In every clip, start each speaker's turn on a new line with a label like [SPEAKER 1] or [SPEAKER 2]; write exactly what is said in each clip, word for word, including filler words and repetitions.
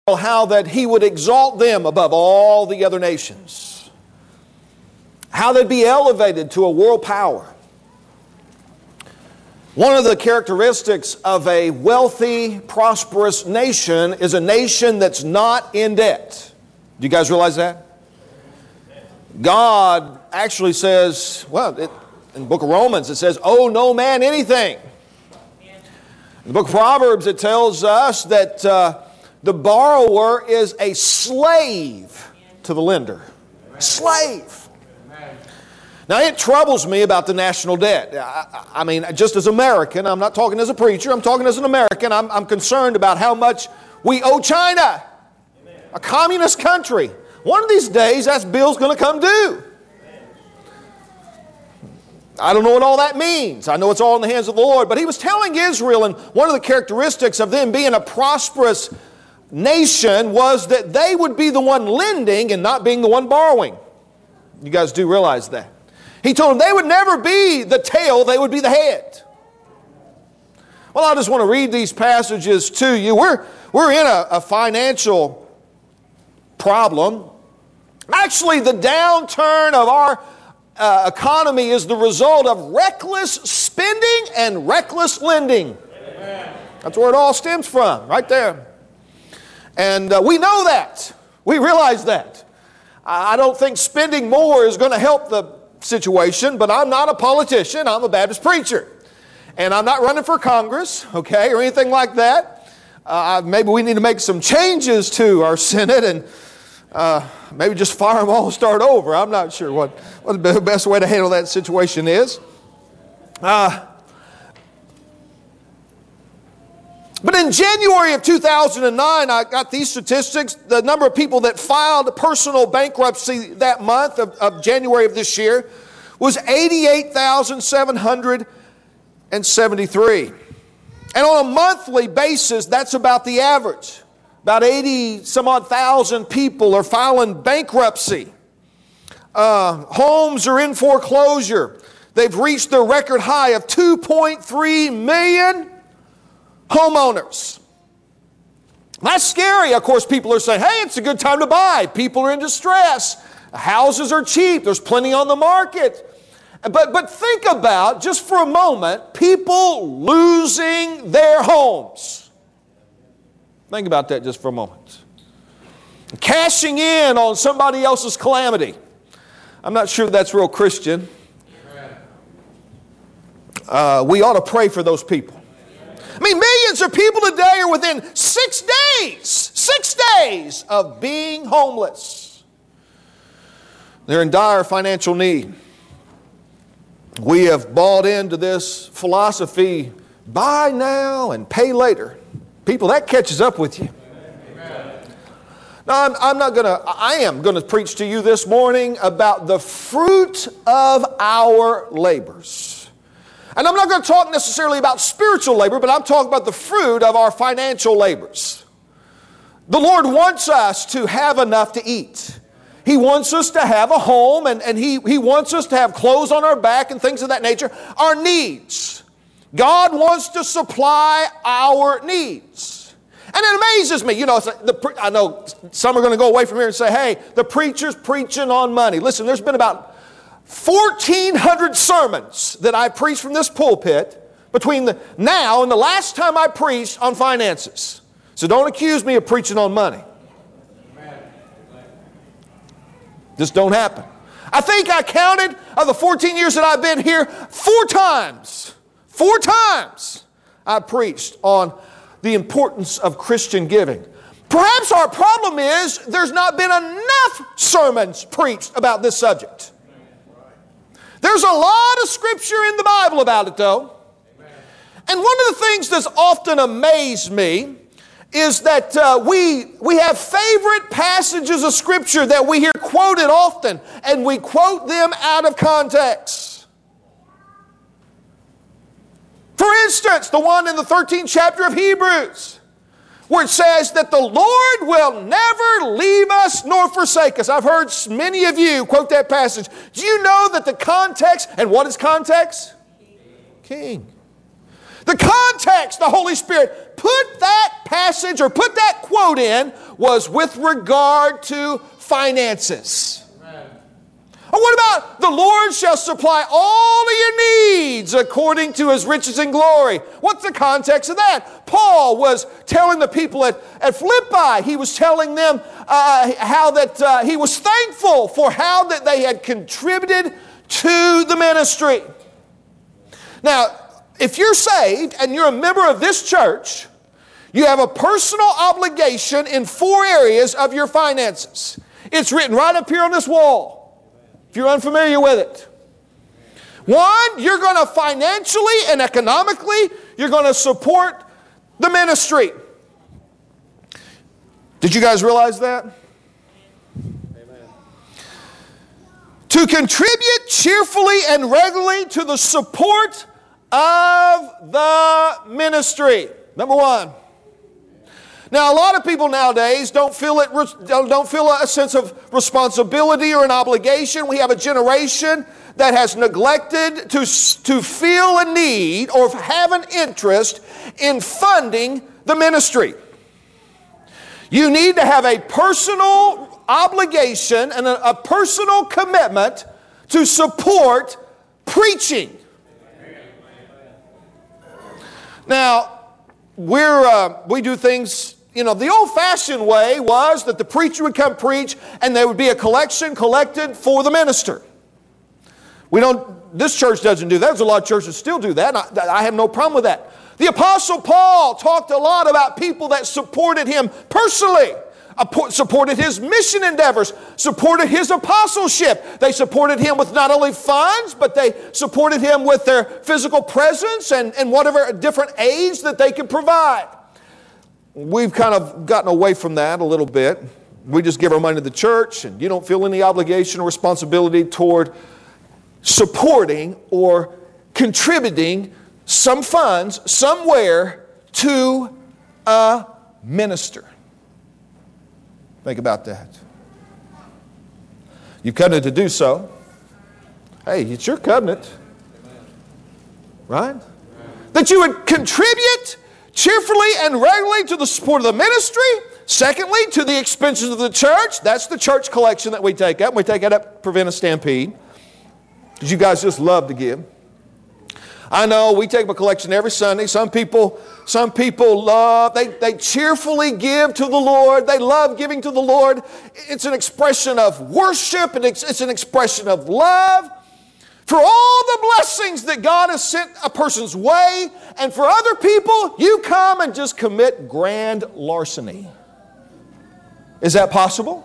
[SPEAKER 1] how that he would exalt them above all the other nations. How they'd be elevated to a world power. One of the characteristics of a wealthy, prosperous nation is a nation that's not in debt. Do you guys realize that? God actually says, well, it, in the book of Romans it says, owe no man anything. In the book of Proverbs it tells us that uh, the borrower is a slave to the lender. Slave. Now it troubles me about the national debt. I, I mean, just as American, I'm not talking as a preacher, I'm talking as an American, I'm, I'm concerned about how much we owe China, a communist country. One of these days that bill's going to come due. I don't know what all that means. I know it's all in the hands of the Lord. But he was telling Israel, and one of the characteristics of them being a prosperous nation was that they would be the one lending and not being the one borrowing. You guys do realize that. He told them they would never be the tail, they would be the head. Well, I just want to read these passages to you. We're, we're in a, a financial problem. Actually, the downturn of our uh, economy is the result of reckless spending and reckless lending. Amen. That's where it all stems from, right there. And uh, we know that. We realize that. I don't think spending more is going to help the situation, but I'm not a politician. I'm a Baptist preacher. And I'm not running for Congress, okay, or anything like that. Uh, maybe we need to make some changes to our Senate and uh, maybe just fire them all and start over. I'm not sure what, what the best way to handle that situation is. Uh, But in January of two thousand nine, I got these statistics. The number of people that filed personal bankruptcy that month of, of January of this year was eighty-eight thousand seven hundred seventy-three. And on a monthly basis, that's about the average. About eighty some odd thousand people are filing bankruptcy. Uh, homes are in foreclosure. They've reached their record high of two point three million homeowners. That's scary. Of course, people are saying, hey, it's a good time to buy. People are in distress. Houses are cheap. There's plenty on the market. But, but think about, just for a moment, people losing their homes. Think about that just for a moment. Cashing in on somebody else's calamity. I'm not sure that's real Christian. Uh, we ought to pray for those people. I mean, millions of people today are within six days, six days of being homeless. They're in dire financial need. We have bought into this philosophy, buy now and pay later. People, that catches up with you. Amen. Now, I'm, I'm not going to, I am going to preach to you this morning about the fruit of our labors. And I'm not going to talk necessarily about spiritual labor, but I'm talking about the fruit of our financial labors. The Lord wants us to have enough to eat. He wants us to have a home, and, and he, he wants us to have clothes on our back and things of that nature. Our needs. God wants to supply our needs. And it amazes me. You know, it's like the, I know some are going to go away from here and say, hey, the preacher's preaching on money. Listen, there's been about fourteen hundred sermons that I preached from this pulpit between the now and the last time I preached on finances. So don't accuse me of preaching on money. Just don't happen. I think I counted of the fourteen years that I've been here, four times, four times I preached on the importance of Christian giving. Perhaps our problem is there's not been enough sermons preached about this subject. There's a lot of scripture in the Bible about it, though. Amen. And one of the things that's often amazed me is that uh, we, we have favorite passages of scripture that we hear quoted often, and we quote them out of context. For instance, the one in the thirteenth chapter of Hebrews, where it says that the Lord will never leave us nor forsake us. I've heard many of you quote that passage. Do you know that the context, and what is context? King. The context, the Holy Spirit put that passage or put that quote in was with regard to finances. Or what about the Lord shall supply all of your needs according to His riches and glory? What's the context of that? Paul was telling the people at, at Philippi, he was telling them uh, how that uh, he was thankful for how that they had contributed to the ministry. Now, if you're saved and you're a member of this church, you have a personal obligation in four areas of your finances. It's written right up here on this wall, if you're unfamiliar with it. One, you're going to financially and economically, you're going to support the ministry. Did you guys realize that? Amen. To contribute cheerfully and regularly to the support of the ministry. Number one. Now, a lot of people nowadays don't feel it, don't feel a sense of responsibility or an obligation. We have a generation that has neglected to, to feel a need or have an interest in funding the ministry. You need to have a personal obligation and a, a personal commitment to support preaching. Now, we're uh, we do things. You know, the old-fashioned way was that the preacher would come preach and there would be a collection collected for the minister. We don't, this church doesn't do that. There's a lot of churches that still do that. And I, I have no problem with that. The Apostle Paul talked a lot about people that supported him personally, supported his mission endeavors, supported his apostleship. They supported him with not only funds, but they supported him with their physical presence and, and whatever different aids that they could provide. We've kind of gotten away from that a little bit. We just give our money to the church, and you don't feel any obligation or responsibility toward supporting or contributing some funds somewhere to a minister. Think about that. You've covenanted to do so. Hey, it's your covenant. Right? That you would contribute cheerfully and regularly to the support of the ministry. Secondly, to the expenses of the church. That's the church collection that we take up. We take it up to prevent a stampede. Because you guys just love to give. I know we take up a collection every Sunday. Some people, some people love, they, they cheerfully give to the Lord. They love giving to the Lord. It's an expression of worship, and it's, it's an expression of love. For all the blessings that God has sent a person's way, and for other people, you come and just commit grand larceny. Is that possible?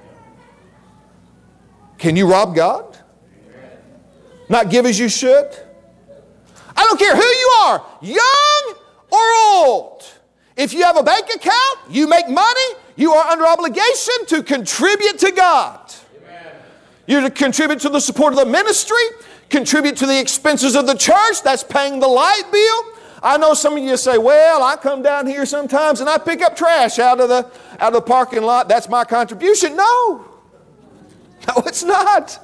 [SPEAKER 1] Can you rob God? Not give as you should? I don't care who you are, young or old. If you have a bank account, you make money, you are under obligation to contribute to God. You're to contribute to the support of the ministry, contribute to the expenses of the church. That's paying the light bill. I know some of you say, well, I come down here sometimes and I pick up trash out of the, out of the parking lot. That's my contribution. No. No, it's not.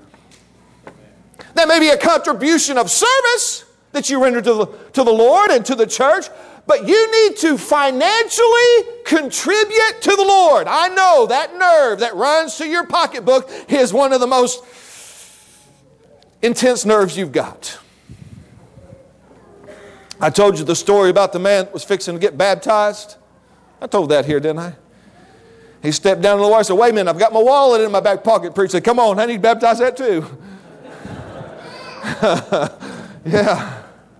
[SPEAKER 1] That may be a contribution of service that you render to the, to the Lord and to the church, but you need to financially contribute to the Lord. I know that nerve that runs to your pocketbook is one of the most intense nerves you've got. I told you the story about the man that was fixing to get baptized. I told that here, didn't I? He stepped down to the water and said, wait a minute, I've got my wallet in my back pocket. Preacher said, come on, I need to baptize that too. Yeah.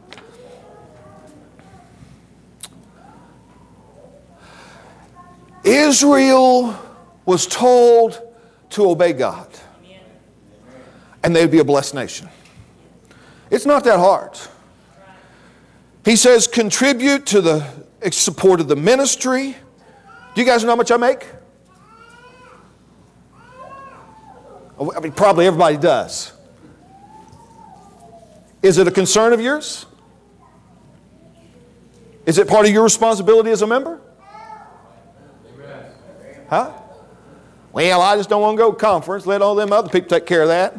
[SPEAKER 1] Israel was told to obey God, and they would be a blessed nation. It's not that hard. He says, contribute to the support of the ministry. Do you guys know how much I make? I mean, probably everybody does. Is it a concern of yours? Is it part of your responsibility as a member? Huh? Well, I just don't want to go to conference. Let all them other people take care of that.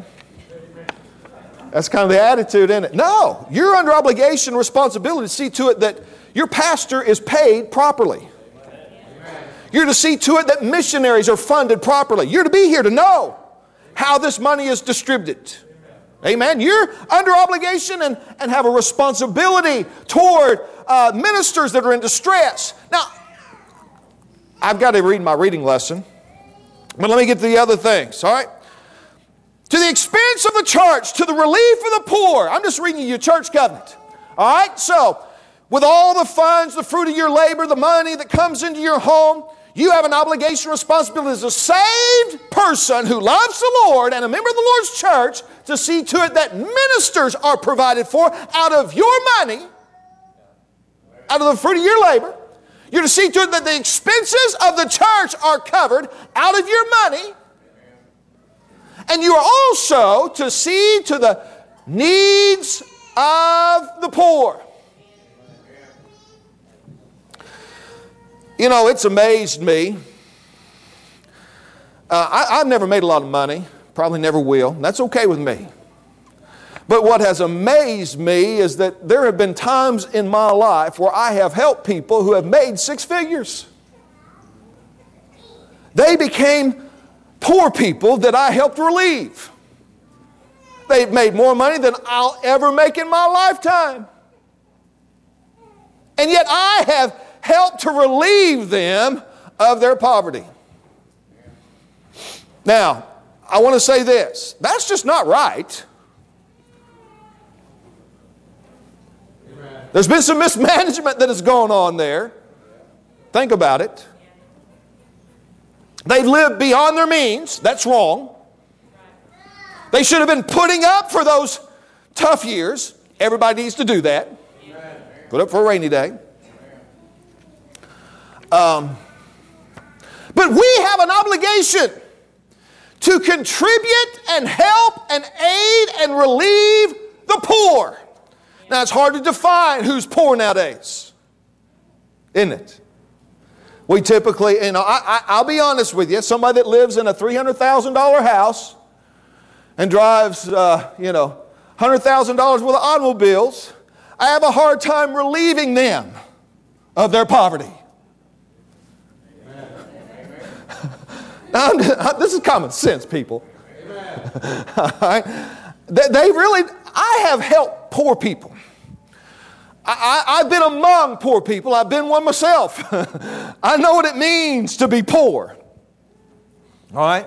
[SPEAKER 1] That's kind of the attitude, isn't it? No. You're under obligation and responsibility to see to it that your pastor is paid properly. You're to see to it that missionaries are funded properly. You're to be here to know how this money is distributed. Amen. You're under obligation and, and have a responsibility toward uh, ministers that are in distress. Now, I've got to read my reading lesson, but let me get to the other things, all right? To the expense of the church, to the relief of the poor. I'm just reading you your church covenant. All right? So, with all the funds, the fruit of your labor, the money that comes into your home, you have an obligation, responsibility as a saved person who loves the Lord and a member of the Lord's church to see to it that ministers are provided for out of your money, out of the fruit of your labor. You're to see to it that the expenses of the church are covered out of your money. And you are also to see to the needs of the poor. You know, it's amazed me. Uh, I, I've never made a lot of money. Probably never will. That's okay with me. But what has amazed me is that there have been times in my life where I have helped people who have made six figures. They became poor people that I helped relieve. They've made more money than I'll ever make in my lifetime. And yet I have helped to relieve them of their poverty. Now, I want to say this. That's just not right. There's been some mismanagement that has gone on there. Think about it. They've lived beyond their means. That's wrong. They should have been putting up for those tough years. Everybody needs to do that. Put up for a rainy day. Um, but we have an obligation to contribute and help and aid and relieve the poor. Now, it's hard to define who's poor nowadays, isn't it? We typically, you know, I, I, I'll be honest with you, somebody that lives in a three hundred thousand dollars house and drives, uh, you know, one hundred thousand dollars worth of automobiles, I have a hard time relieving them of their poverty. Now, I'm, this is common sense, people. All right? They, they really, I have helped poor people. I, I, I've been among poor people. I've been one myself. I know what it means to be poor. All right?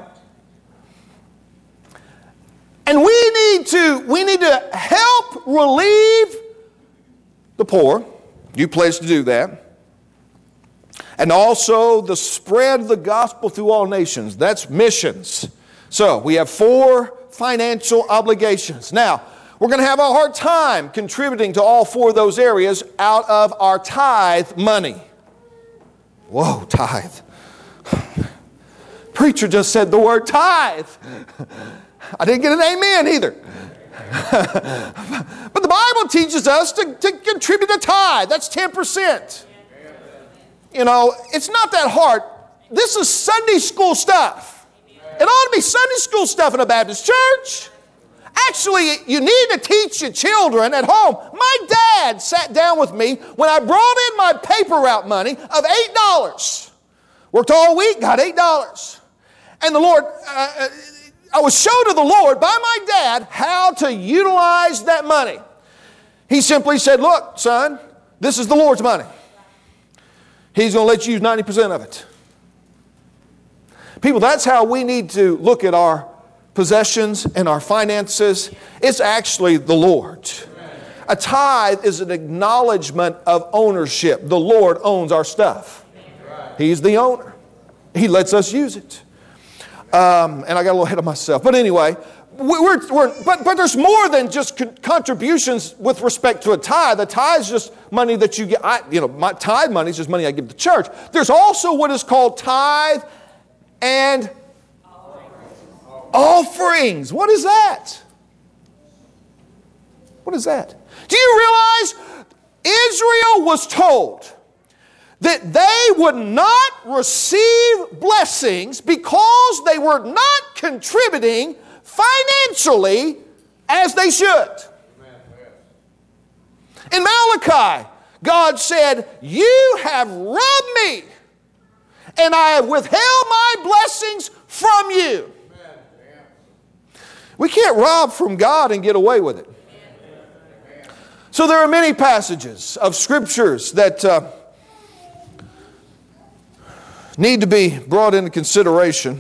[SPEAKER 1] And we need to, we need to help relieve the poor. You pledge to do that. And also the spread of the gospel through all nations. That's missions. So we have four financial obligations. Now, we're going to have a hard time contributing to all four of those areas out of our tithe money. Whoa, tithe. Preacher just said the word tithe. I didn't get an amen either. But the Bible teaches us to, to contribute a tithe. That's ten percent. You know, it's not that hard. This is Sunday school stuff. It ought to be Sunday school stuff in a Baptist church. Actually, you need to teach your children at home. My dad sat down with me when I brought in my paper route money of eight dollars. Worked all week, got eight dollars. And the Lord, uh, I was shown to the Lord by my dad how to utilize that money. He simply said, look, son, this is the Lord's money. He's going to let you use ninety percent of it. People, that's how we need to look at our possessions and our finances. It's actually the Lord. A tithe is an acknowledgement of ownership. The Lord owns our stuff. He's the owner. He lets us use it. Um, and I got a little ahead of myself. But anyway, we're, we're, but, but there's more than just con- contributions with respect to a tithe. A tithe is just money that you get. I, you know, my tithe money is just money I give to the church. There's also what is called tithe and offerings. What is that? What is that? Do you realize Israel was told that they would not receive blessings because they were not contributing financially as they should? In Malachi, God said, you have robbed me, and I have withheld my blessings from you. We can't rob from God and get away with it. So there are many passages of scriptures that uh, need to be brought into consideration.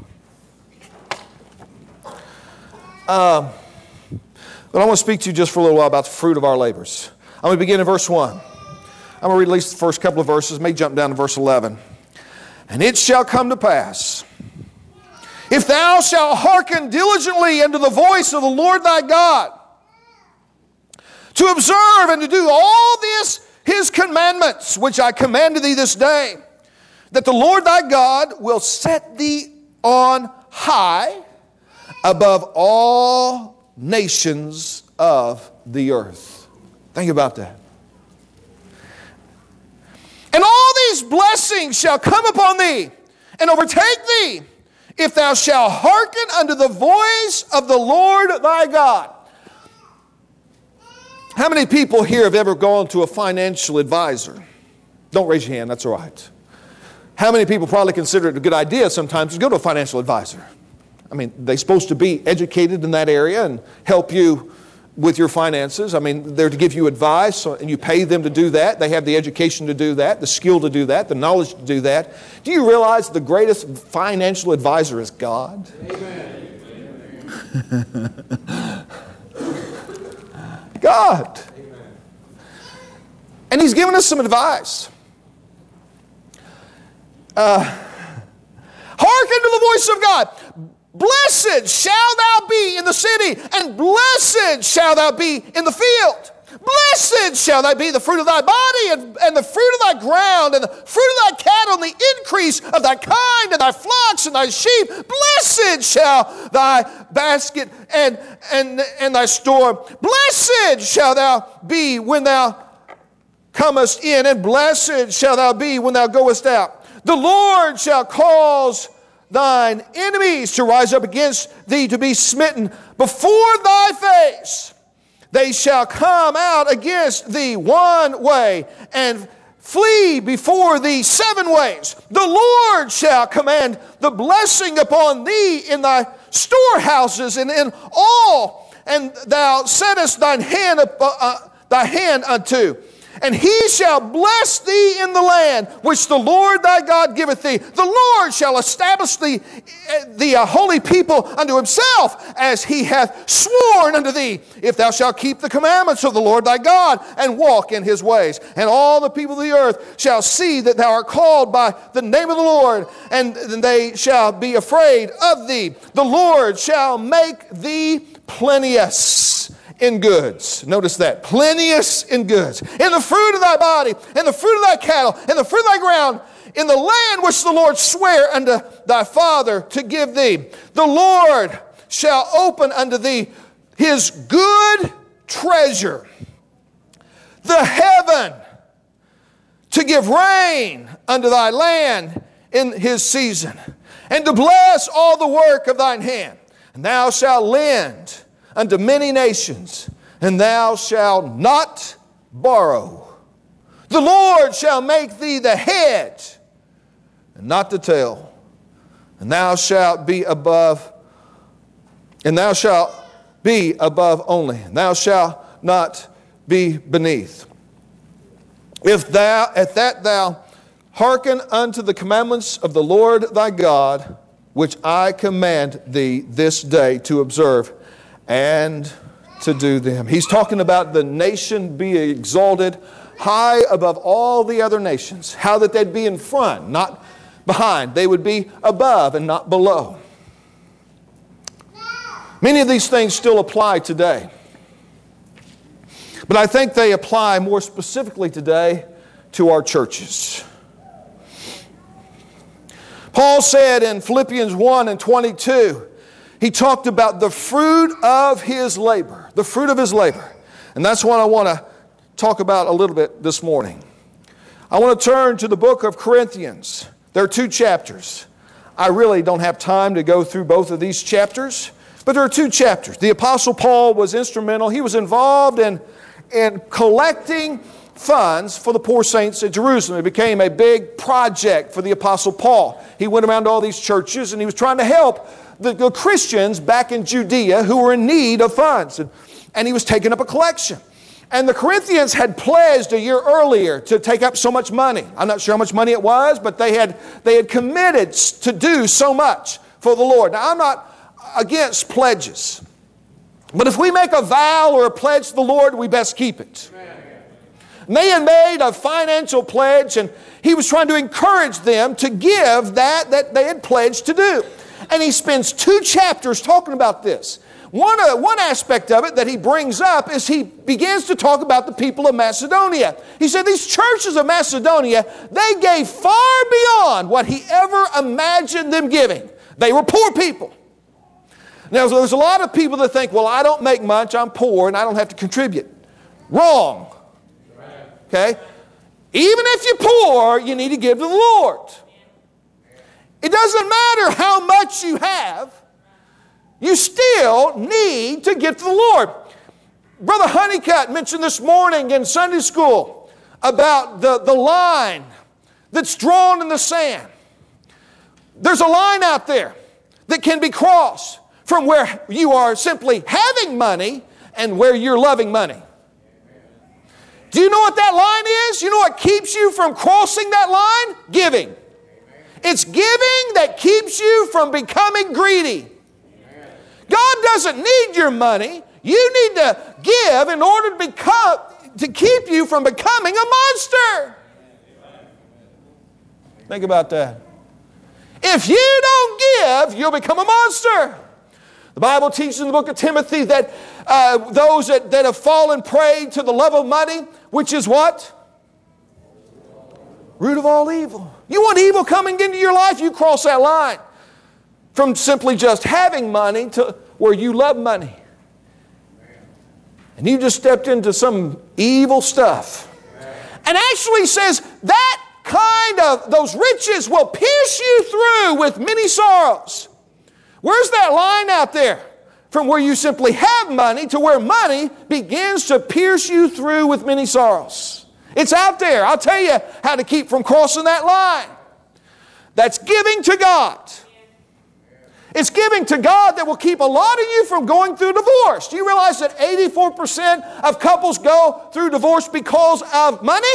[SPEAKER 1] Uh, but I want to speak to you just for a little while about the fruit of our labors. I'm going to begin in verse one. I'm going to read at least the first couple of verses, may jump down to verse eleven. And it shall come to pass, if thou shalt hearken diligently unto the voice of the Lord thy God, to observe and to do all this his commandments, which I commanded thee this day, that the Lord thy God will set thee on high above all nations of the earth. Think about that. And all these blessings shall come upon thee and overtake thee, if thou shalt hearken unto the voice of the Lord thy God. How many people here have ever gone to a financial advisor? Don't raise your hand, that's all right. How many people probably consider it a good idea sometimes to go to a financial advisor? I mean, they're supposed to be educated in that area and help you with your finances. I mean, they're to give you advice, and you pay them to do that. They have the education to do that, the skill to do that, the knowledge to do that. Do you realize the greatest financial advisor is God? Amen. God. Amen. And He's given us some advice. Uh, hearken to the voice of God. Blessed shall thou be in the city, and blessed shall thou be in the field. Blessed shall thou be the fruit of thy body, and, and the fruit of thy ground, and the fruit of thy cattle, and the increase of thy kind, and thy flocks, and thy sheep. Blessed shall thy basket and, and, and thy store. Blessed shall thou be when thou comest in, and blessed shall thou be when thou goest out. The Lord shall cause thine enemies to rise up against thee to be smitten before thy face. They shall come out against thee one way and flee before thee seven ways. The Lord shall command the blessing upon thee in thy storehouses and in all, and thou settest thine hand up, uh, thy hand unto. And he shall bless thee in the land which the Lord thy God giveth thee. The Lord shall establish thee, the uh, holy people unto himself, as he hath sworn unto thee, if thou shalt keep the commandments of the Lord thy God, and walk in his ways. And all the people of the earth shall see that thou art called by the name of the Lord, and they shall be afraid of thee. The Lord shall make thee plenteous in goods. Notice that. Plenteous in goods. In the fruit of thy body, in the fruit of thy cattle, in the fruit of thy ground, in the land which the Lord sware unto thy father to give thee. The Lord shall open unto thee his good treasure, the heaven, to give rain unto thy land in his season, and to bless all the work of thine hand. And thou shalt lend unto many nations, and thou shalt not borrow. The Lord shall make thee the head, and not the tail. And thou shalt be above, and thou shalt be above only. And thou shalt not be beneath. If thou, at that thou hearken unto the commandments of the Lord thy God, which I command thee this day to observe, and to do them. He's talking about the nation be exalted high above all the other nations. How that they'd be in front, not behind. They would be above and not below. Many of these things still apply today. But I think they apply more specifically today to our churches. Paul said in Philippians one and twenty-two, he talked about the fruit of his labor. The fruit of his labor. And that's what I want to talk about a little bit this morning. I want to turn to the book of Corinthians. There are two chapters. I really don't have time to go through both of these chapters, but there are two chapters. The Apostle Paul was instrumental. He was involved in, in collecting funds for the poor saints at Jerusalem. It became a big project for the Apostle Paul. He went around to all these churches and he was trying to help the, the Christians back in Judea who were in need of funds. And, and he was taking up a collection. And the Corinthians had pledged a year earlier to take up so much money. I'm not sure how much money it was, but they had, they had committed to do so much for the Lord. Now, I'm not against pledges. But if we make a vow or a pledge to the Lord, we best keep it. And they had made a financial pledge, and he was trying to encourage them to give that that they had pledged to do. And he spends two chapters talking about this. One, uh, one aspect of it that he brings up is he begins to talk about the people of Macedonia. He said these churches of Macedonia, they gave far beyond what he ever imagined them giving. They were poor people. Now, there's a lot of people that think, well, I don't make much, I'm poor, and I don't have to contribute. Wrong. Okay? Even if you're poor, you need to give to the Lord. It doesn't matter how much you have. You still need to give to the Lord. Brother Honeycutt mentioned this morning in Sunday school about the, the line that's drawn in the sand. There's a line out there that can be crossed from where you are simply having money and where you're loving money. Do you know what that line is? You know what keeps you from crossing that line? Giving. It's giving that keeps you from becoming greedy. God doesn't need your money. You need to give in order to become, to keep you from becoming a monster. Think about that. If you don't give, you'll become a monster. The Bible teaches in the book of Timothy that uh, those that, that have fallen prey to the love of money, which is what? Root of all evil. You want evil coming into your life, you cross that line. From simply just having money to where you love money. And you just stepped into some evil stuff. And actually says that kind of, those riches will pierce you through with many sorrows. Where's that line out there? From where you simply have money to where money begins to pierce you through with many sorrows. It's out there. I'll tell you how to keep from crossing that line. That's giving to God. It's giving to God that will keep a lot of you from going through divorce. Do you realize that eighty-four percent of couples go through divorce because of money?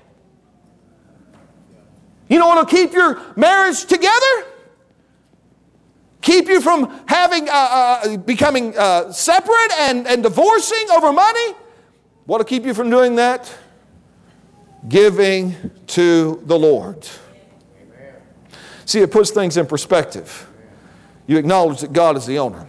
[SPEAKER 1] You know what will keep your marriage together? Keep you from having, uh, uh, becoming uh, separate and, and divorcing over money? What will keep you from doing that? Giving to the Lord. See, it puts things in perspective. You acknowledge that God is the owner.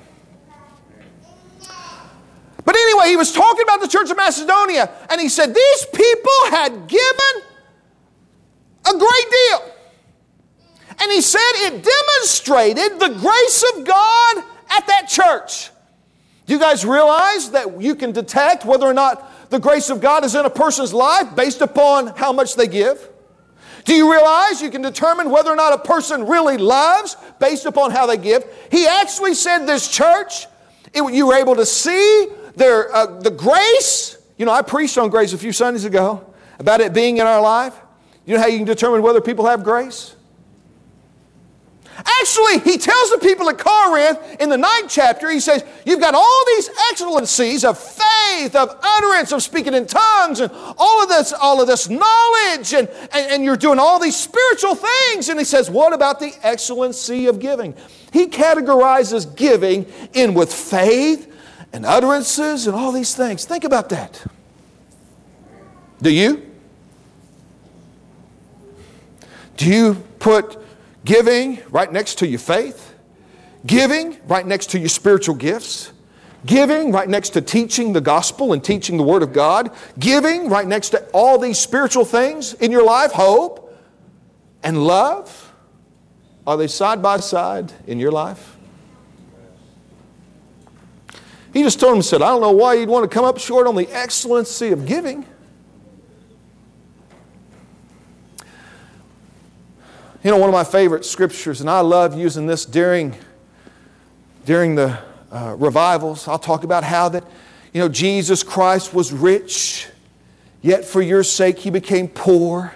[SPEAKER 1] But anyway, he was talking about the church of Macedonia, and he said these people had given a great deal. And he said it demonstrated the grace of God at that church. Do you guys realize that you can detect whether or not the grace of God is in a person's life based upon how much they give? Do you realize you can determine whether or not a person really loves based upon how they give? He actually said this church, it, you were able to see their, uh, the grace. You know, I preached on grace a few Sundays ago about it being in our life. You know how you can determine whether people have grace? Actually, he tells the people at Corinth in the ninth chapter, he says, you've got all these excellencies of faith, of utterance, of speaking in tongues, and all of this, all of this knowledge, and, and, and you're doing all these spiritual things. And he says, what about the excellency of giving? He categorizes giving in with faith and utterances and all these things. Think about that. Do you? Do you put giving right next to your faith? Giving right next to your spiritual gifts? Giving right next to teaching the gospel and teaching the Word of God? Giving right next to all these spiritual things in your life? Hope and love? Are they side by side in your life? He just told him, said, I don't know why you'd want to come up short on the excellency of giving. You know, one of my favorite scriptures, and I love using this during, during the uh, revivals. I'll talk about how that, you know, Jesus Christ was rich Yet for your sake he became poor,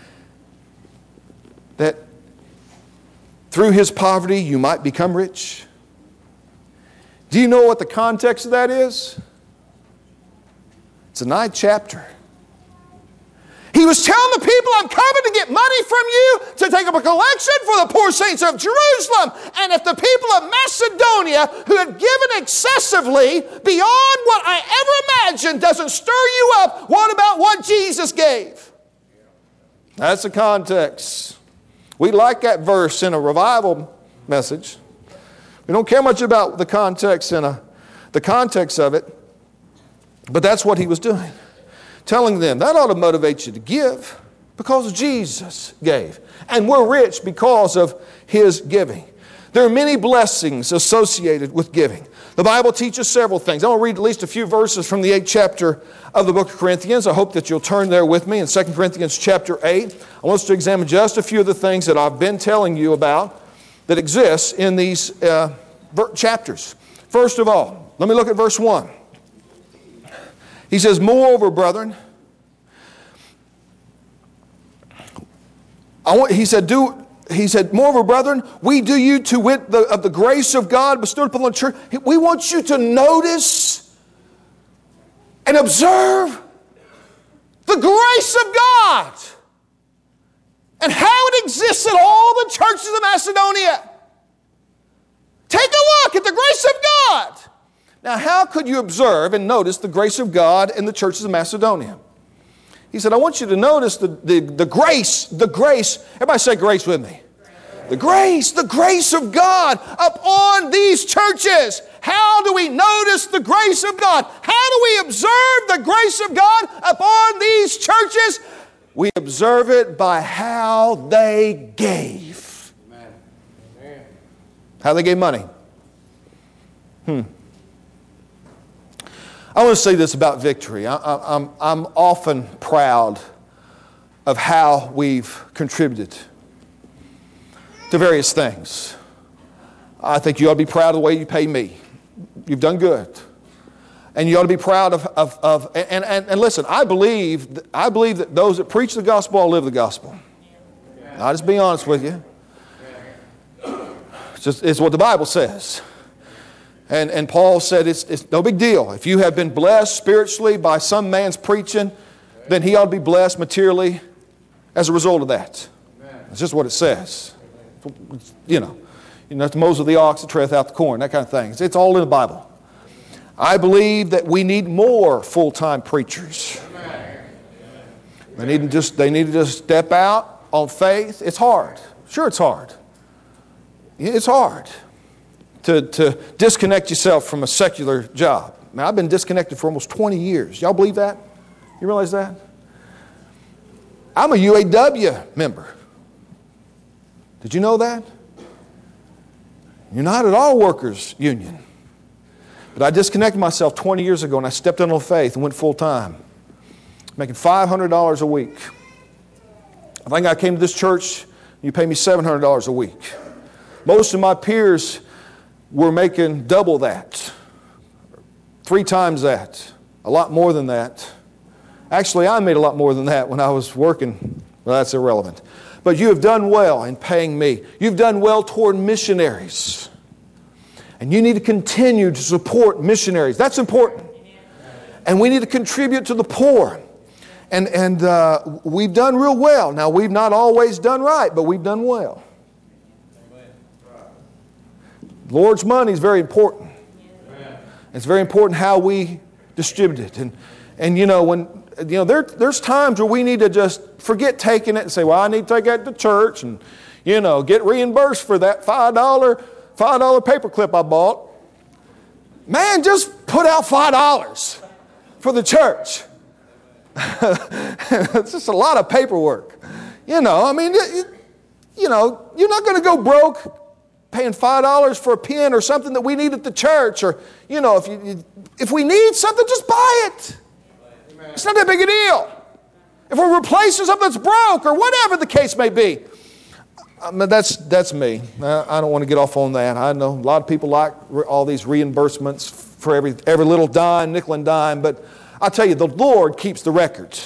[SPEAKER 1] that through his poverty you might become rich. Do you know what the context of that is? It's a ninth chapter. He was telling the people, I'm coming to get money from you to take up a collection for the poor saints of Jerusalem. And if the people of Macedonia, who have given excessively beyond what I ever imagined, doesn't stir you up, what about what Jesus gave? That's the context. We like that verse in a revival message. We don't care much about the context in a, the context of it, but that's what he was doing. Telling them, that ought to motivate you to give because Jesus gave. And we're rich because of his giving. There are many blessings associated with giving. The Bible teaches several things. I'm going to read at least a few verses from the eighth chapter of the book of Corinthians. I hope that you'll turn there with me in Second Corinthians chapter eight. I want us to examine just a few of the things that I've been telling you about that exists in these uh, chapters. First of all, let me look at verse one. He says, moreover, brethren, I want, he said, do, he said, moreover, brethren, we do you to wit the, of the grace of God bestowed upon the church. We want you to notice and observe the grace of God and how it exists in all the churches of Macedonia. Take a look at the grace of God. Now, how could you observe and notice the grace of God in the churches of Macedonia? He said, I want you to notice the, the, the grace, the grace. Everybody say grace with me. The grace, the grace of God upon these churches. How do we notice the grace of God? How do we observe the grace of God upon these churches? We observe it by how they gave. Amen. How they gave money. Hmm. I want to say this about Victory. I, I, I'm, I'm often proud of how we've contributed to various things. I think you ought to be proud of the way you pay me. You've done good. And you ought to be proud of, of, of and, and, and listen, I believe, I believe that those that preach the gospel all live the gospel. I'll just be honest with you. It's, just, it's what the Bible says. And, and Paul said it's, it's no big deal. If you have been blessed spiritually by some man's preaching, then he ought to be blessed materially as a result of that. It's just what it says. You know, you know, the Moses of the ox that treadeth out the corn, that kind of thing. It's, it's all in the Bible. I believe that we need more full-time preachers. They need to just, they need to just step out on faith. It's hard. Sure, it's hard. It's hard. To, to disconnect yourself from a secular job. Now, I've been disconnected for almost twenty years. Y'all believe that? You realize that? I'm a U A W member. Did you know that? United Auto Workers Union. But I disconnected myself twenty years ago and I stepped out on faith and went full time. Making five hundred dollars a week. I think I came to this church, you pay me seven hundred dollars a week. Most of my peers were making double that, three times that, a lot more than that. Actually, I made a lot more than that when I was working. Well, that's irrelevant. But you have done well in paying me. You've done well toward missionaries. And you need to continue to support missionaries. That's important. And we need to contribute to the poor. And, and uh, we've done real well. Now, we've not always done right, but we've done well. Lord's money is very important. Amen. It's very important how we distribute it. And, and you know, when you know, there, there's times where we need to just forget taking it and say, well, I need to take that to church and, you know, get reimbursed for that five dollar five dollar paperclip I bought. Man, just put out five dollars for the church. It's just a lot of paperwork. You know, I mean, you, you know, you're not going to go broke paying five dollars for a pen or something that we need at the church. Or, you know, if you, if we need something, just buy it. Amen. It's not that big a deal. If we're replacing something that's broke or whatever the case may be. I mean, that's, that's me. I don't want to get off on that. I know a lot of people like all these reimbursements for every, every little dime, nickel and dime. But I tell you, the Lord keeps the records.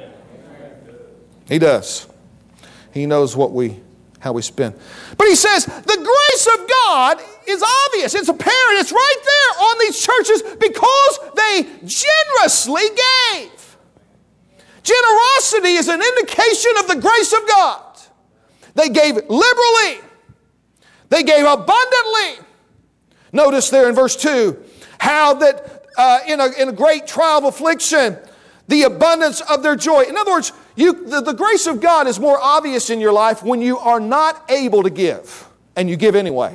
[SPEAKER 1] He does. He knows what we, how we spend. But he says, the grace of God is obvious. It's apparent. It's right there on these churches because they generously gave. Generosity is an indication of the grace of God. They gave liberally. They gave abundantly. Notice there in verse two, how that uh, in, a, in a great trial of affliction, the abundance of their joy. In other words, you, the, the grace of God is more obvious in your life when you are not able to give, and you give anyway.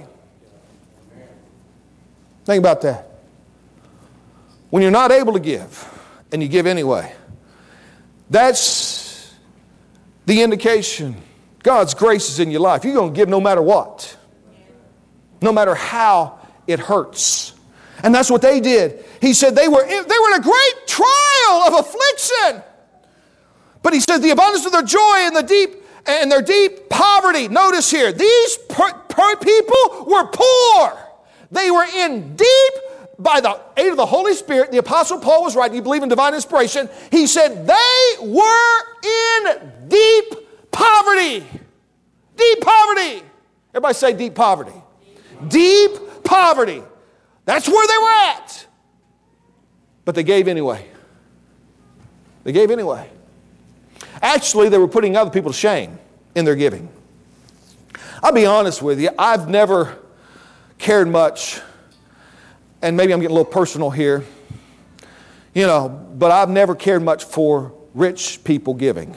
[SPEAKER 1] Think about that. When you're not able to give, and you give anyway. That's the indication God's grace is in your life. You're going to give no matter what. No matter how it hurts. And that's what they did. He said they were, in, they were in a great trial of affliction. But he said the abundance of their joy and the deep and their deep poverty. Notice here, these per, per people were poor. They were in deep, by the aid of the Holy Spirit, the Apostle Paul was right. You believe in divine inspiration. He said they were in deep poverty. Deep poverty. Everybody say deep poverty. Deep poverty. That's where they were at. But they gave anyway. They gave anyway. Actually, they were putting other people to shame in their giving. I'll be honest with you. I've never cared much, and maybe I'm getting a little personal here, you know, but I've never cared much for rich people giving.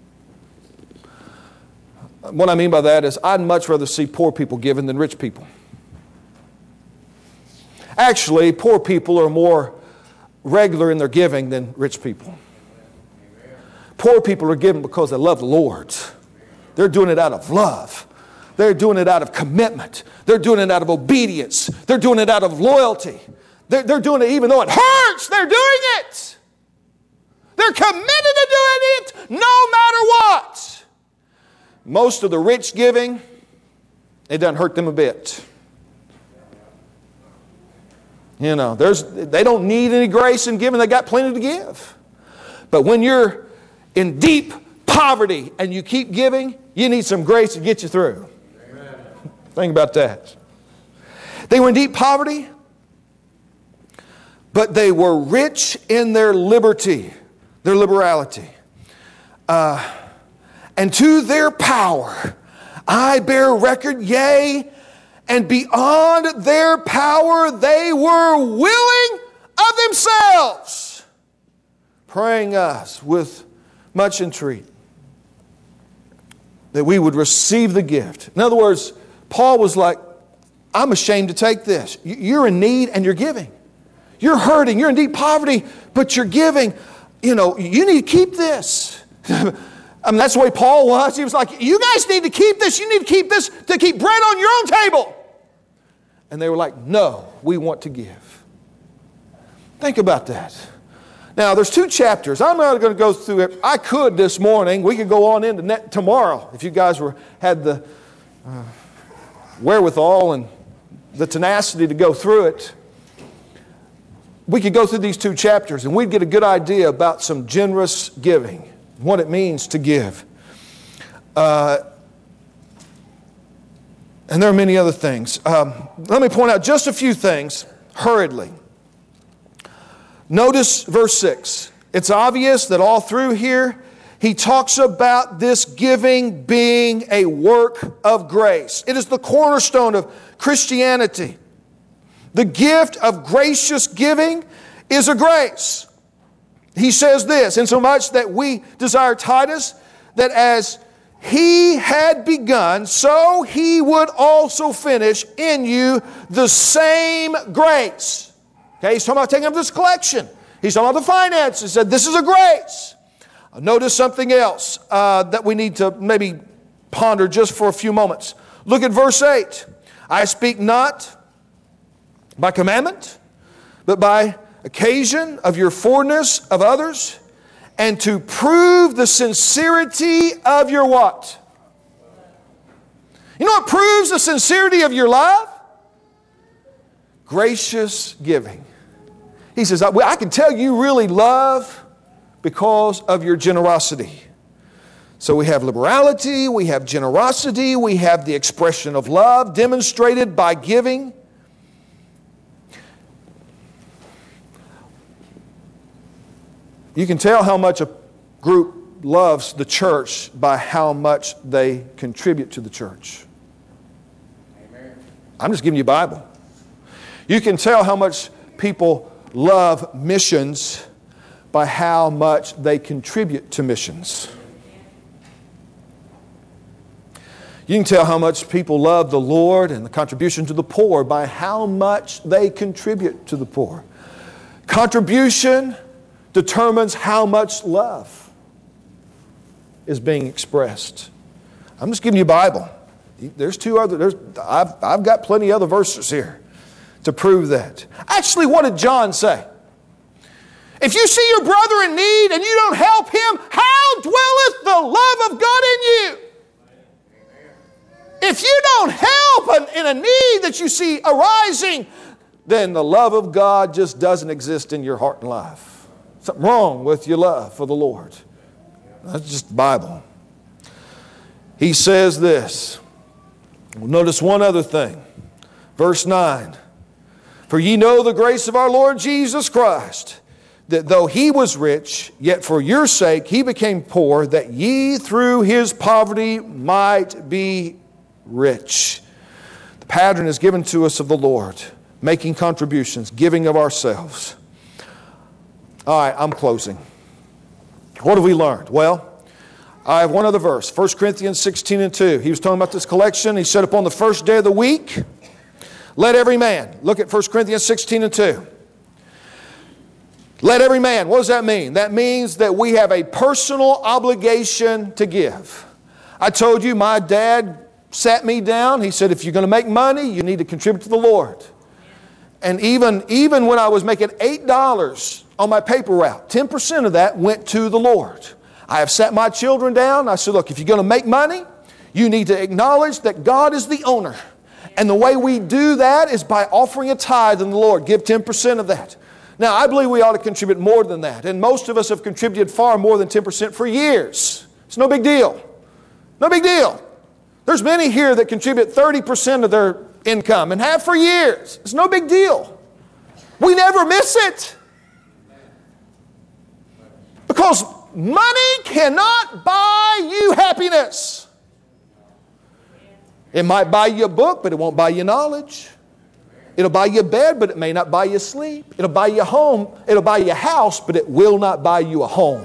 [SPEAKER 1] What I mean by that is I'd much rather see poor people giving than rich people. Actually, poor people are more regular in their giving than rich people. Poor people are giving because they love the Lord. They're doing it out of love. They're doing it out of commitment. They're doing it out of obedience. They're doing it out of loyalty. They're, they're doing it even though it hurts. They're doing it. They're committed to doing it no matter what. Most of the rich giving, it doesn't hurt them a bit. You know, there's, they don't need any grace in giving. They got plenty to give. But when you're in deep poverty and you keep giving, you need some grace to get you through. Amen. Think about that. They were in deep poverty, but they were rich in their liberty, their liberality. Uh, and to their power I bear record, yea, and beyond their power they were willing of themselves, praying us with much entreat that we would receive the gift. In other words, Paul was like, I'm ashamed to take this. You're in need and you're giving. You're hurting, you're in deep poverty, but you're giving. You know, you need to keep this. I mean, that's the way Paul was. He was like, you guys need to keep this. You need to keep this to keep bread on your own table. And they were like, no, we want to give. Think about that. Now, there's two chapters. I'm not going to go through it. I could this morning. We could go on into net tomorrow if you guys were had the uh, wherewithal and the tenacity to go through it. We could go through these two chapters and we'd get a good idea about some generous giving, what it means to give. Uh, and there are many other things. Um, let me point out just a few things hurriedly. Notice verse six. It's obvious that all through here, he talks about this giving being a work of grace. It is the cornerstone of Christianity. The gift of gracious giving is a grace. He says this, insomuch that we desire Titus, that as he had begun, so he would also finish in you the same grace. Okay, he's talking about taking up this collection. He's talking about the finances. He said, this is a grace. Notice something else uh, that we need to maybe ponder just for a few moments. Look at verse eight. I speak not by commandment, but by occasion of your forwardness of others, and to prove the sincerity of your what? You know what proves the sincerity of your love? Gracious giving. He says, I, I can tell you really love because of your generosity. So we have liberality, we have generosity, we have the expression of love demonstrated by giving. You can tell how much a group loves the church by how much they contribute to the church. Amen. I'm just giving you a Bible. You can tell how much people love missions by how much they contribute to missions. You can tell how much people love the Lord and the contribution to the poor by how much they contribute to the poor. Contribution determines how much love is being expressed. I'm just giving you a Bible. There's two other, there's, I've, I've got plenty of other verses here to prove that. Actually, what did John say? If you see your brother in need and you don't help him, how dwelleth the love of God in you? If you don't help in a need that you see arising, then the love of God just doesn't exist in your heart and life. Something wrong with your love for the Lord. That's just the Bible. He says this. Notice one other thing. Verse nine. For ye know the grace of our Lord Jesus Christ, that though He was rich, yet for your sake He became poor, that ye through His poverty might be rich. The pattern is given to us of the Lord, making contributions, giving of ourselves. All right, I'm closing. What have we learned? Well, I have one other verse, First Corinthians sixteen and two. He was talking about this collection. He said, upon the first day of the week, let every man, look at First Corinthians sixteen and two. Let every man, what does that mean? That means that we have a personal obligation to give. I told you my dad sat me down. He said, if you're going to make money, you need to contribute to the Lord. And even, even when I was making eight dollars on my paper route, ten percent of that went to the Lord. I have sat my children down. I said, look, if you're going to make money, you need to acknowledge that God is the owner. And the way we do that is by offering a tithe in the Lord. Give ten percent of that. Now, I believe we ought to contribute more than that. And most of us have contributed far more than ten percent for years. It's no big deal. No big deal. There's many here that contribute thirty percent of their income and have for years. It's no big deal. We never miss it. Because money cannot buy you happiness. It might buy you a book, but it won't buy you knowledge. It'll buy you a bed, but it may not buy you sleep. It'll buy you a home. It'll buy you a house, but it will not buy you a home.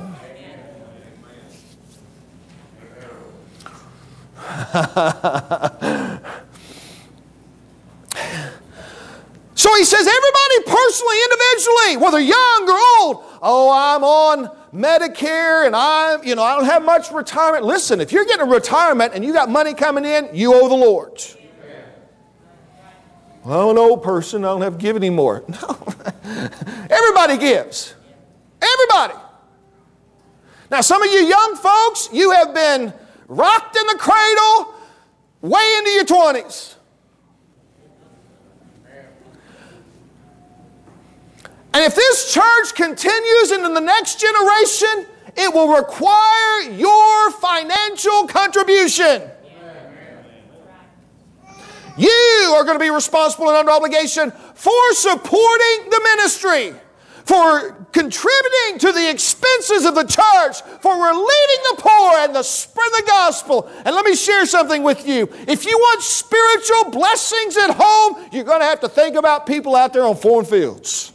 [SPEAKER 1] So he says, everybody personally, individually, whether young or old, oh, I'm on Medicare and I'm, you know, I don't have much retirement. Listen, if you're getting a retirement and you got money coming in, you owe the Lord. Well, I'm an old person, I don't have to give anymore. No. Everybody gives. Everybody. Now, some of you young folks, you have been rocked in the cradle way into your twenties. And if this church continues into the next generation, it will require your financial contribution. You are going to be responsible and under obligation for supporting the ministry, for contributing to the expenses of the church, for relieving the poor and the spread of the gospel. And let me share something with you. If you want spiritual blessings at home, you're going to have to think about people out there on foreign fields.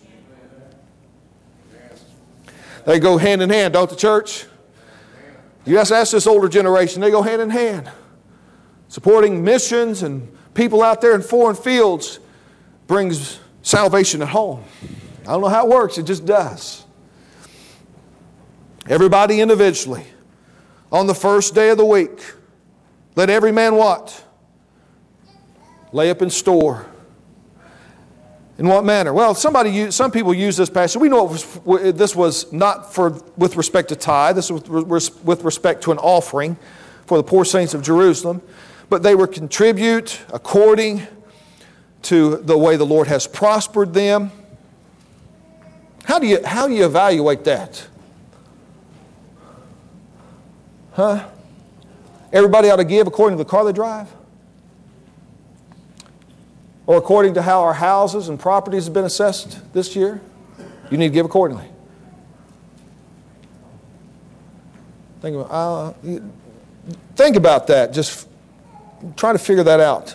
[SPEAKER 1] They go hand in hand, don't the church? You have to ask this older generation. They go hand in hand. Supporting missions and people out there in foreign fields brings salvation at home. I don't know how it works. It just does. Everybody individually, on the first day of the week, let every man what? Lay up in store. In what manner? Well, somebody, use, some people use this passage. We know it was, this was not for with respect to tithe. This was with respect to an offering for the poor saints of Jerusalem. But they would contribute according to the way the Lord has prospered them. How do you, how do you evaluate that? Huh? Everybody ought to give according to the car they drive? Or according to how our houses and properties have been assessed this year? You need to give accordingly. Think about, uh, think about that. Just try to figure that out.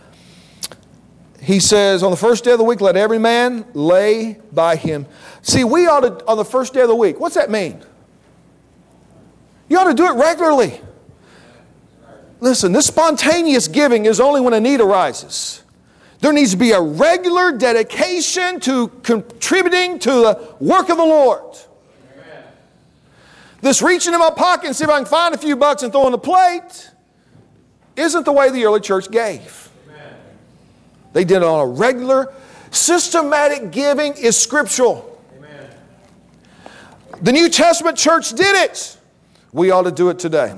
[SPEAKER 1] He says, on the first day of the week, let every man lay by him. See, we ought to, on the first day of the week, what's that mean? You ought to do it regularly. Listen, this spontaneous giving is only when a need arises. There needs to be a regular dedication to contributing to the work of the Lord. Amen. This reaching in my pocket and see if I can find a few bucks and throw on the plate isn't the way the early church gave. Amen. They did it on a regular, systematic giving is scriptural. Amen. The New Testament church did it. We ought to do it today.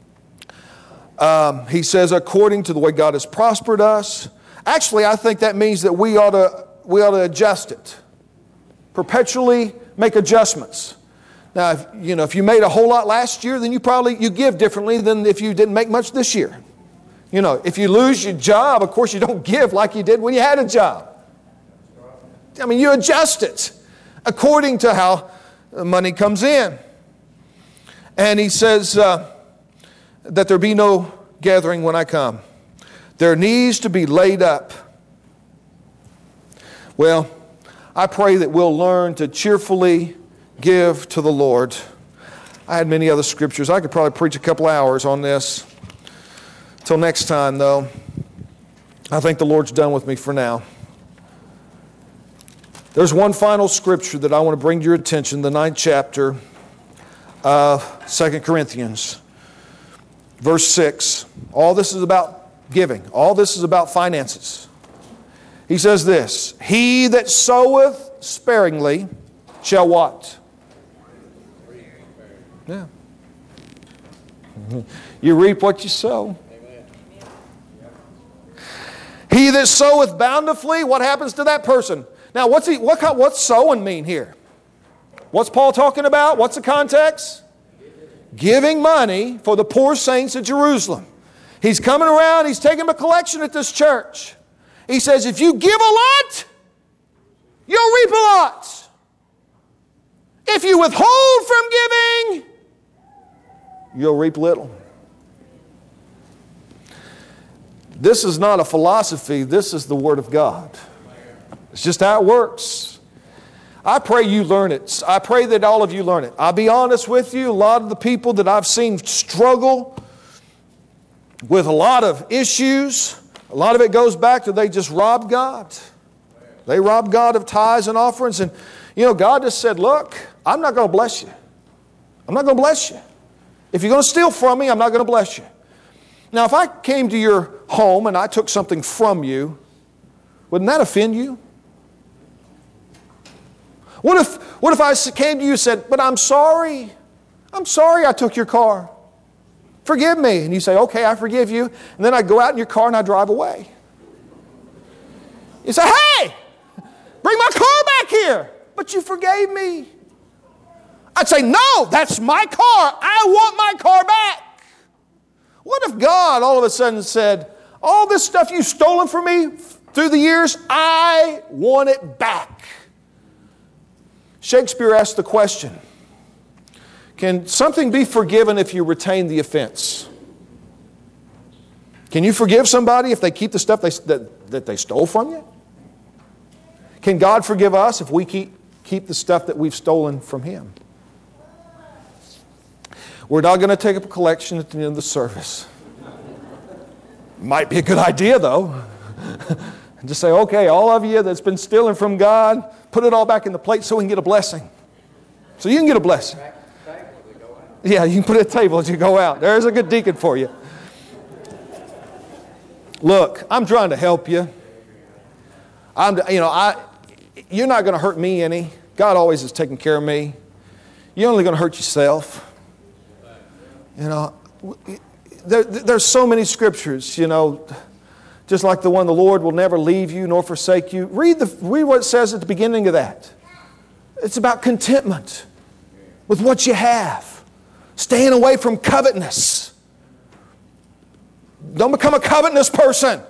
[SPEAKER 1] Um, he says, according to the way God has prospered us. Actually, I think that means that we ought to, we ought to adjust it. Perpetually make adjustments. Now, if, you know, if you made a whole lot last year, then you probably you give differently than if you didn't make much this year. You know, if you lose your job, of course you don't give like you did when you had a job. I mean, you adjust it according to how money comes in. And he says uh, that there be no gathering when I come. There needs to be laid up. Well, I pray that we'll learn to cheerfully give to the Lord. I had many other scriptures. I could probably preach a couple hours on this. Till next time, though, I think the Lord's done with me for now. There's one final scripture that I want to bring to your attention, the ninth chapter of Second Corinthians, verse six. All this is about giving. All this is about finances. He says this, he that soweth sparingly shall what? Yeah. You reap what you sow. He that soweth bountifully, what happens to that person? Now, what's he, what, what's sowing mean here? What's Paul talking about? What's the context? Giving money for the poor saints of Jerusalem. He's coming around, he's taking a collection at this church. He says, if you give a lot, you'll reap a lot. If you withhold from giving, you'll reap little. This is not a philosophy, this is the Word of God. It's just how it works. I pray you learn it. I pray that all of you learn it. I'll be honest with you, a lot of the people that I've seen struggle with a lot of issues, a lot of it goes back to they just robbed God. They robbed God of tithes and offerings. And, you know, God just said, look, I'm not going to bless you. I'm not going to bless you. If you're going to steal from me, I'm not going to bless you. Now, if I came to your home and I took something from you, wouldn't that offend you? What if, what if I came to you and said, but I'm sorry. I'm sorry I took your car. Forgive me. And you say, okay, I forgive you. And then I go out in your car and I drive away. You say, hey, bring my car back here. But you forgave me. I'd say, no, that's my car. I want my car back. What if God all of a sudden said, all this stuff you've stolen from me through the years, I want it back? Shakespeare asked the question, can something be forgiven if you retain the offense? Can you forgive somebody if they keep the stuff they, that, that they stole from you? Can God forgive us if we keep, keep the stuff that we've stolen from Him? We're not going to take up a collection at the end of the service. Might be a good idea, though. Just say, okay, all of you that's been stealing from God, put it all back in the plate so we can get a blessing. So you can get a blessing. Yeah, you can put it at the table as you go out. There's a good deacon for you. Look, I'm trying to help you. I'm, you know, I, you're not going to hurt me any. God always is taking care of me. You're only going to hurt yourself. You know, there, there's so many scriptures, you know, just like the one, the Lord will never leave you nor forsake you. Read, the, read what it says at the beginning of that. It's about contentment with what you have. Staying away from covetousness. Don't become a covetous person.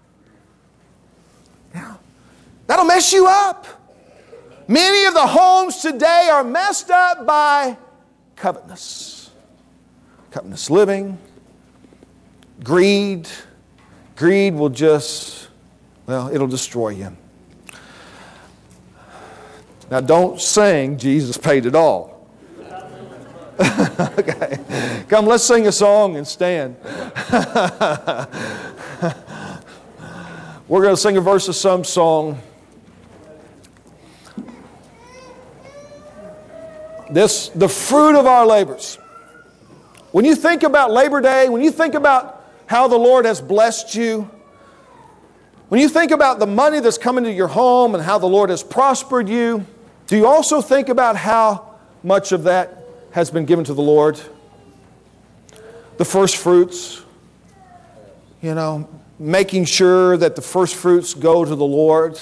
[SPEAKER 1] Now, that'll mess you up. Many of the homes today are messed up by covetousness. Covetous living, greed. Greed will just, well, it'll destroy you. Now don't sing, Jesus paid it all. Okay. Come, let's sing a song and stand. We're going to sing a verse of some song. This, the fruit of our labors. When you think about Labor Day, when you think about how the Lord has blessed you, when you think about the money that's come into your home and how the Lord has prospered you, do you also think about how much of that has been given to the Lord? The first fruits, you know, making sure that the first fruits go to the Lord.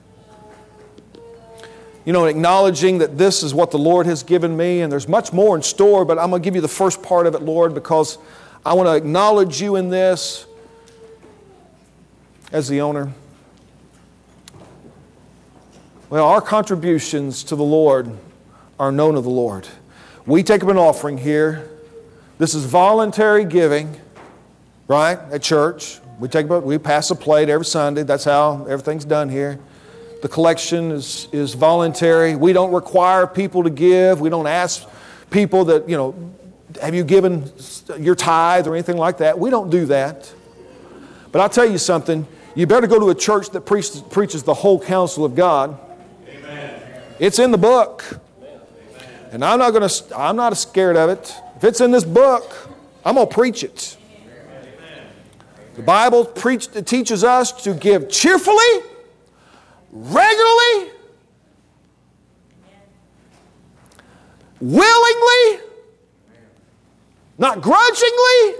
[SPEAKER 1] You know, acknowledging that this is what the Lord has given me and there's much more in store, but I'm going to give you the first part of it, Lord, because I want to acknowledge you in this as the owner. Well, our contributions to the Lord are known of the Lord. We take up an offering here. This is voluntary giving, right, at church. We take up, we pass a plate every Sunday. That's how everything's done here. The collection is, is voluntary. We don't require people to give. We don't ask people that, you know, have you given your tithe or anything like that. We don't do that. But I'll tell you something. You better go to a church that preaches, preaches the whole counsel of God. Amen. It's in the book. Amen. And I'm not going to, I'm not scared of it. If it's in this book, I'm going to preach it. Amen. The Bible preach, it teaches us to give cheerfully, regularly, willingly, not grudgingly.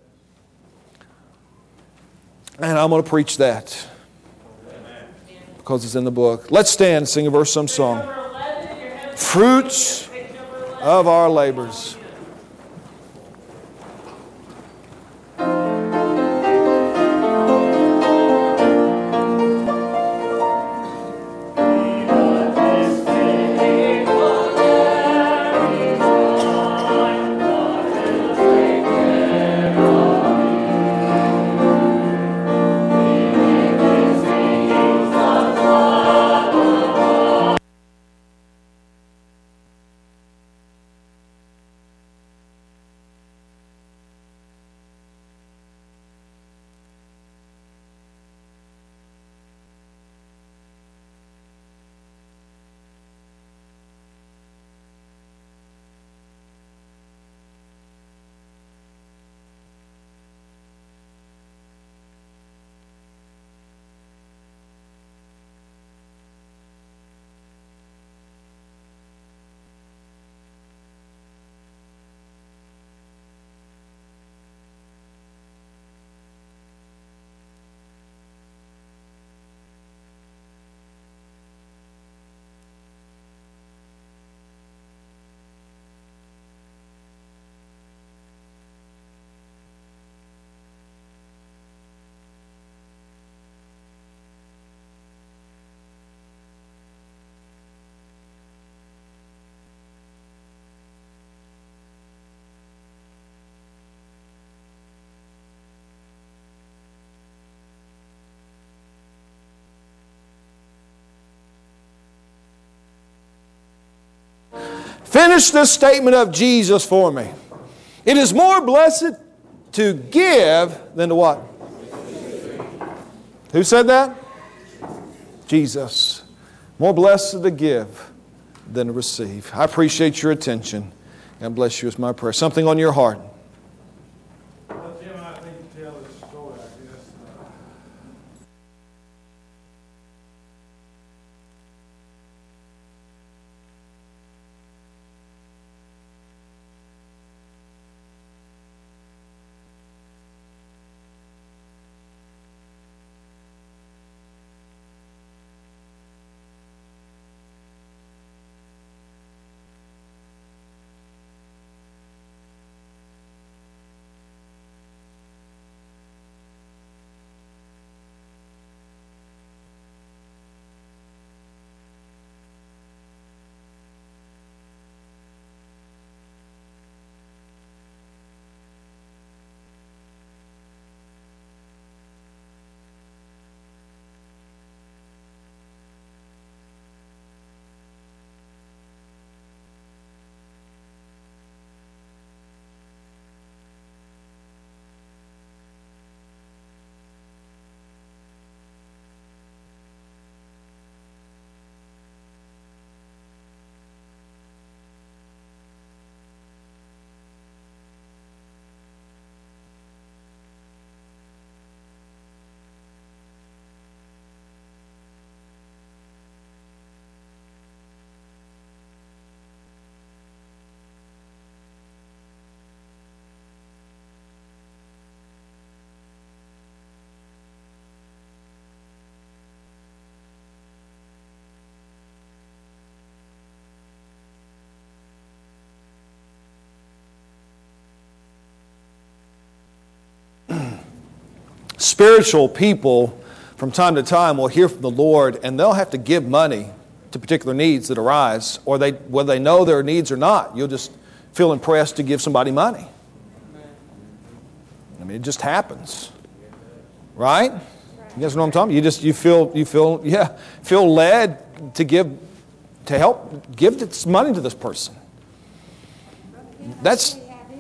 [SPEAKER 1] And I'm going to preach that because it's in the book. Let's stand and sing a verse, some song. Fruits of our labors. Finish this statement of Jesus for me. It is more blessed to give than to what? Who said that? Jesus. More blessed to give than to receive. I appreciate your attention. God bless you is my prayer. Something on your heart.
[SPEAKER 2] Well, Jim, I think to tell this story, I guess. Uh,
[SPEAKER 1] Spiritual people from time to time will hear from the Lord, and they'll have to give money to particular needs that arise, or they, whether they know their needs or not, you'll just feel impressed to give somebody money. I mean, it just happens, right? You guys know what I'm talking about? You just you feel you feel yeah feel led to give to help give this money to this person. That's.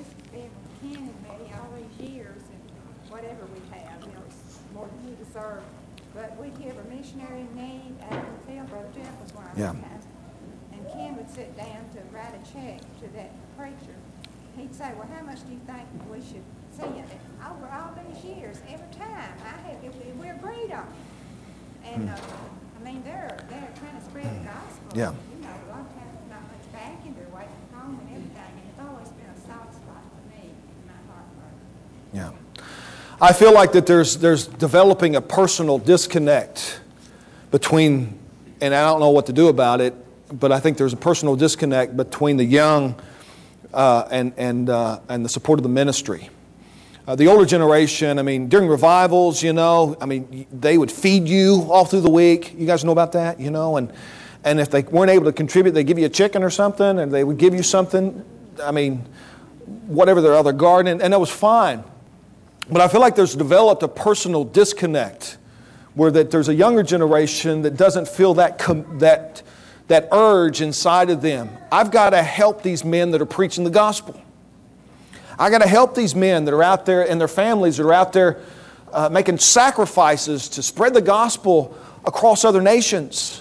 [SPEAKER 1] Yeah.
[SPEAKER 3] And Ken would sit down to write a check to that preacher. He'd say, well, how much do you think we should send? Over all these years, every time, I had, we agreed on it. And, uh, I mean, they're, they're trying to spread the gospel.
[SPEAKER 1] Yeah.
[SPEAKER 3] You know, a lot of times not much backing, they're away from home and everything. And it's always been a soft spot for me in my heart.
[SPEAKER 1] Yeah. I feel like that there's there's developing a personal disconnect between, and I don't know what to do about it, but I think there's a personal disconnect between the young uh, and and uh, and the support of the ministry. Uh, the older generation, I mean, during revivals, you know, I mean, they would feed you all through the week. You guys know about that, you know, and and if they weren't able to contribute, they'd give you a chicken or something, and they would give you something. I mean, whatever their other garden, and, and that was fine. But I feel like there's developed a personal disconnect where that there's a younger generation that doesn't feel that com- that that urge inside of them. I've got to help these men that are preaching the gospel. I got to help these men that are out there and their families that are out there uh, making sacrifices to spread the gospel across other nations.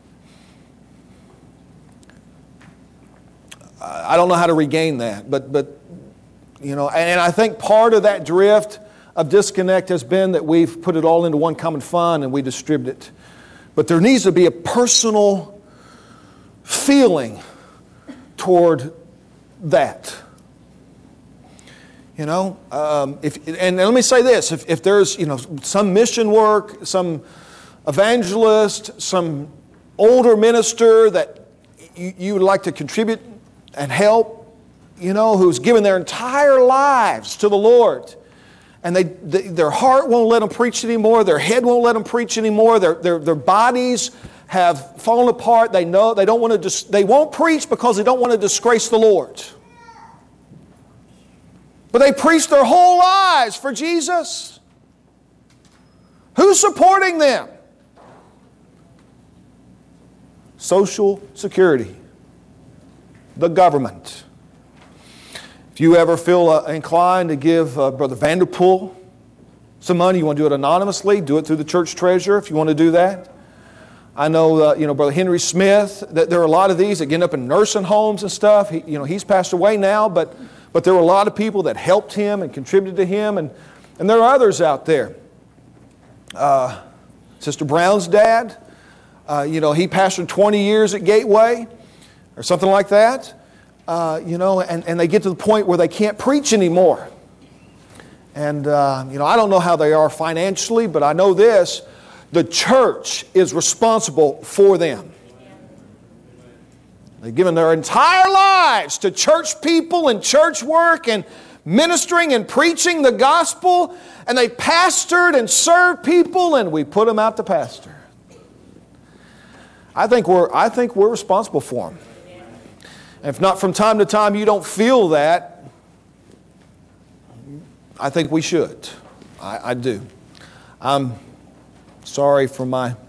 [SPEAKER 1] I don't know how to regain that, but but you know, and, and I think part of that drift of disconnect has been that we've put it all into one common fund and we distribute it. But there needs to be a personal feeling toward that. You know, um, if and let me say this: if, if there's you know some mission work, some evangelist, some older minister that you, you would like to contribute and help, you know, who's given their entire lives to the Lord, and they, they their heart won't let them preach anymore, their head won't let them preach anymore, their their their bodies have fallen apart. They know they don't want to. Dis, they won't preach because they don't want to disgrace the Lord. But they preach their whole lives for Jesus. Who's supporting them? Social Security. The government. If you ever feel uh, inclined to give uh, Brother Vanderpool some money, you want to do it anonymously, do it through the church treasurer if you want to do that. I know, uh, you know, Brother Henry Smith, that there are a lot of these that get up in nursing homes and stuff. He, you know, he's passed away now, but But there were a lot of people that helped him and contributed to him, and, and there are others out there. Uh, Sister Brown's dad, uh, you know, he pastored twenty years at Gateway, or something like that. Uh, you know, and, and they get to the point where they can't preach anymore. And, uh, you know, I don't know how they are financially, but I know this, the church is responsible for them. They've given their entire lives to church people and church work and ministering and preaching the gospel. And they pastored and served people, and we put them out to pastor. I think we're, I think we're responsible for them. And if not from time to time you don't feel that, I think we should. I, I do. I'm sorry for my